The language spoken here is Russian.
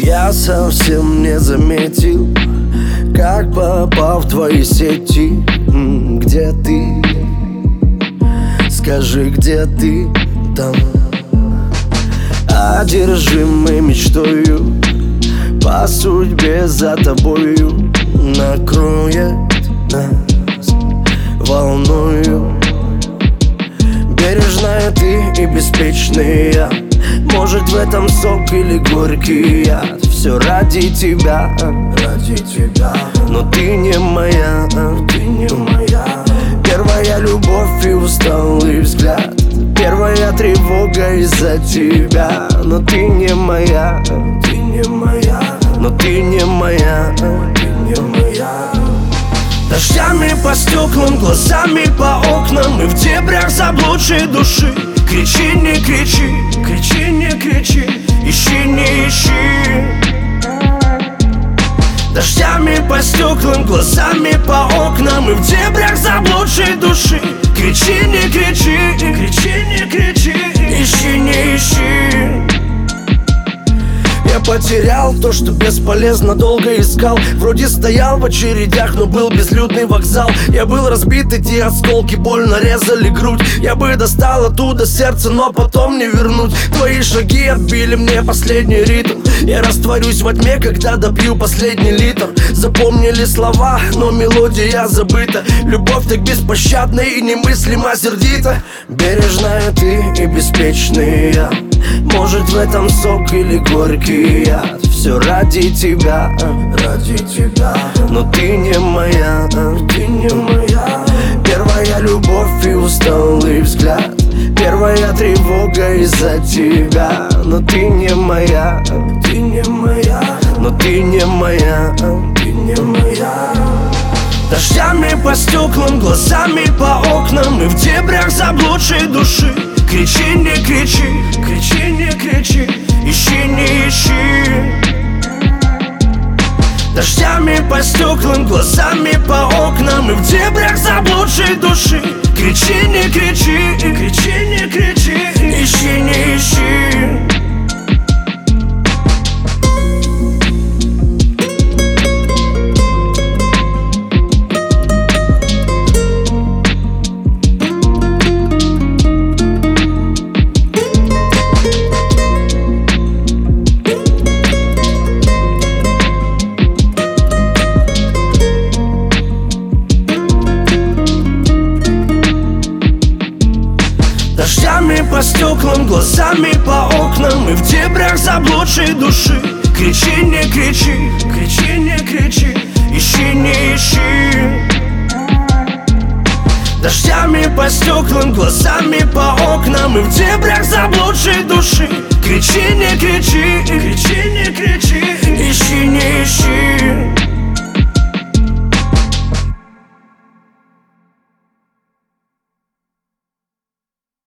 Я совсем не заметил, как попал в твои сети. Где ты? Скажи, где ты там? Одержимый мечтою, по судьбе за тобою, накроет нас волною. Бережная ты и беспечный я. Может, в этом сок или горький яд. Все ради тебя, но ты не моя, Первая любовь и усталый взгляд, первая тревога из-за тебя. Но ты не моя, но ты не моя, Дождями по стеклам, глазами по окнам, и в дебрях заблудшей души. Кричи, не кричи, кричи, не кричи, ищи, не ищи. Дождями по стеклам, глазами по окнам, и в дебрях заблудшей души. Кричи, не кричи, кричи, не кричи, ищи, не ищи. Я потерял то, что бесполезно долго искал. Вроде стоял в очередях, но был безлюдный вокзал. Я был разбит, эти осколки больно резали грудь. Я бы достал оттуда сердце, но потом не вернуть. Твои шаги отбили мне последний ритм. Я растворюсь во тьме, когда допью последний литр. Запомнили слова, но мелодия забыта. Любовь так беспощадна и немыслимо сердита. Бережная ты и беспечный я. Может, в этом сок или горький яд. Все ради тебя, но ты не моя, Первая любовь и усталый взгляд, первая тревога из-за тебя. Но ты не моя, но ты не моя, Дождями по стеклам, глазами по окнам, и в дебрях заблудшей души. Кричи, не кричи, кричи, не кричи, ищи, не ищи. Дождями по стеклам, глазами по окнам, и в дебрях заблудшей души. Кричи, не кричи, кричи, не кричи, ищи, не ищи. Дождями по стеклам, глазами по окнам, и в дебрях заблудшей души. Кричи, не кричи, кричи, не кричи, ищи, не ищи. Дождями по стеклам, глазами по окнам, и в дебрях заблудшей души. Кричи, не кричи, кричи, не кричи.